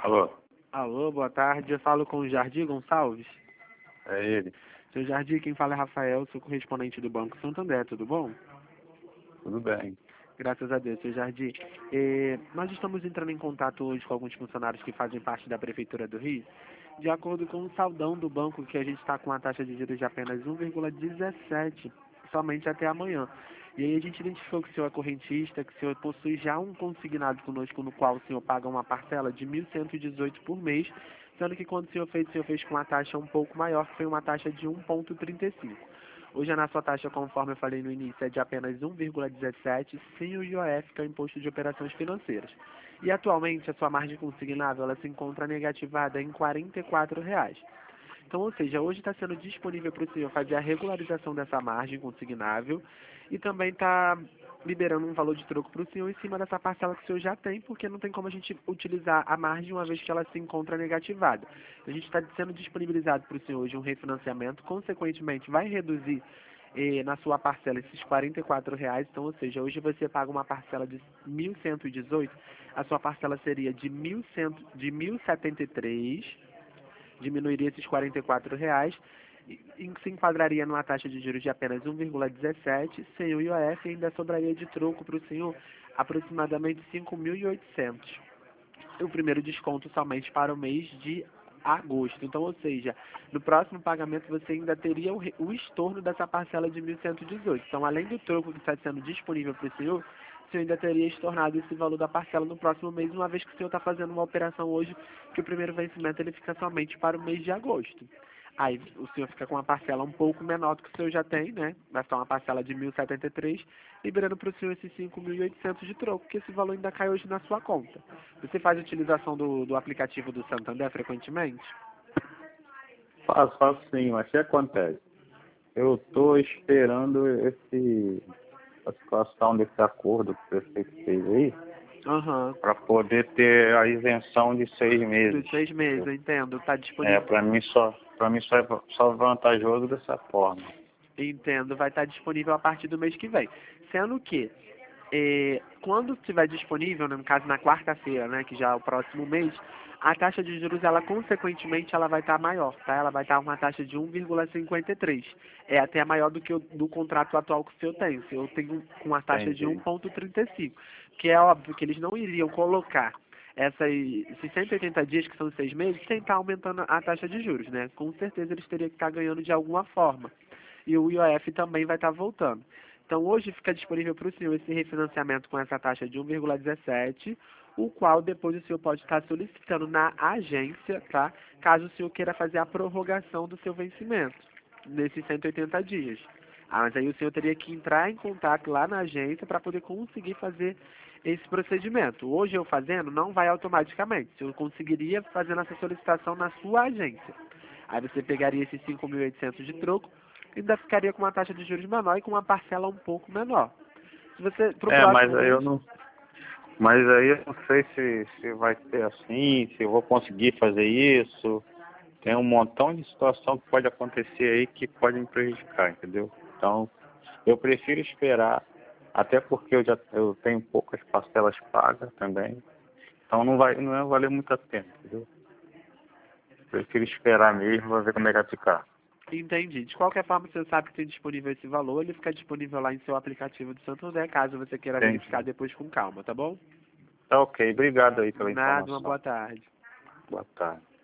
Alô, Alô, boa tarde. Eu falo com o Jardim Gonçalves. é ele. Seu Jardim, quem fala é Rafael, sou correspondente do Banco Santander, tudo bom? Tudo bem. Graças a Deus, seu Jardim. Nós estamos entrando em contato hoje com alguns funcionários que fazem parte da Prefeitura do Rio. De acordo com o saldão do banco, que a gente está com uma taxa de juros de apenas 1,17, somente até amanhã. E aí a gente identificou que o senhor é correntista, que o senhor possui já um consignado conosco, no qual o senhor paga uma parcela de 1.118 por mês, sendo que quando o senhor fez com uma taxa um pouco maior, que foi uma taxa de 1,35. Hoje a nossa taxa, conforme eu falei no início, é de apenas 1,17, sem o IOF, que é o Imposto de Operações Financeiras. E atualmente a sua margem consignável ela se encontra negativada em R$ 44. Então, ou seja, hoje está sendo disponível para o senhor fazer a regularização dessa margem consignável e também está liberando um valor de troco para o senhor em cima dessa parcela que o senhor já tem, porque não tem como a gente utilizar a margem uma vez que ela se encontra negativada. Então, a gente está sendo disponibilizado para o senhor hoje um refinanciamento, consequentemente vai reduzir na sua parcela esses R$ 44. Então, ou seja, hoje você paga uma parcela de 1.118, a sua parcela seria de 1.073, diminuiria esses R$ 44 e se enquadraria numa taxa de juros de apenas 1,17, sem o IOF, e ainda sobraria de troco para o senhor aproximadamente 5.800. O primeiro desconto somente para o mês de agosto. Então, ou seja, no próximo pagamento você ainda teria o estorno dessa parcela de 1.118. Então, além do troco que está sendo disponível para o senhor ainda teria estornado esse valor da parcela no próximo mês, uma vez que o senhor está fazendo uma operação hoje que o primeiro vencimento ele fica somente para o mês de agosto. Aí o senhor fica com uma parcela um pouco menor do que o senhor já tem, né? Vai ficar uma parcela de 1.073, liberando para o senhor esses 5.800 de troco, que esse valor ainda cai hoje na sua conta. Você faz utilização do aplicativo do Santander frequentemente? Faço sim, mas o que acontece? Eu estou esperando a situação desse acordo que o prefeito fez aí, Aham. para poder ter a isenção de 6 meses. Dos 6 meses, eu entendo. Está É, disponível. para mim só é vantajoso dessa forma. Entendo, vai estar disponível a partir do mês que vem. Sendo que, quando estiver disponível, né, no caso na quarta-feira, né, que já é o próximo mês, a taxa de juros, ela consequentemente, ela vai estar maior, tá? Ela vai estar uma taxa de 1,53. É até maior do que do contrato atual que o senhor tem. O senhor tem com uma taxa de Entendi. 1,35, que é óbvio que eles não iriam colocar esses 180 dias, que são 6 meses, sem estar aumentando a taxa de juros, né? Com certeza eles teriam que estar ganhando de alguma forma. E o IOF também vai estar voltando. Então, hoje fica disponível para o senhor esse refinanciamento com essa taxa de 1,17, o qual depois o senhor pode estar solicitando na agência, tá? Caso o senhor queira fazer a prorrogação do seu vencimento, nesses 180 dias. Mas aí o senhor teria que entrar em contato lá na agência para poder conseguir fazer esse procedimento. Hoje eu fazendo, não vai automaticamente. O senhor conseguiria fazer essa solicitação na sua agência. Aí você pegaria esses 5.800 de troco, ainda ficaria com uma taxa de juros menor e com uma parcela um pouco menor. Se você, pro Mas próximo aí eu mês, não. Mas aí eu não sei se vai ser assim, se eu vou conseguir fazer isso. Tem um montão de situação que pode acontecer aí que pode me prejudicar, entendeu? Então, eu prefiro esperar, até porque eu tenho poucas parcelas pagas também. Então não vai valer muito a pena, entendeu? Prefiro esperar mesmo para ver como é que vai ficar. entendi. De qualquer forma, você sabe que tem disponível esse valor, ele fica disponível lá em seu aplicativo do Santander, caso você queira verificar Entendi. depois com calma, tá bom? Tá ok, obrigado aí pela Nada, uma informação. boa tarde. Boa tarde.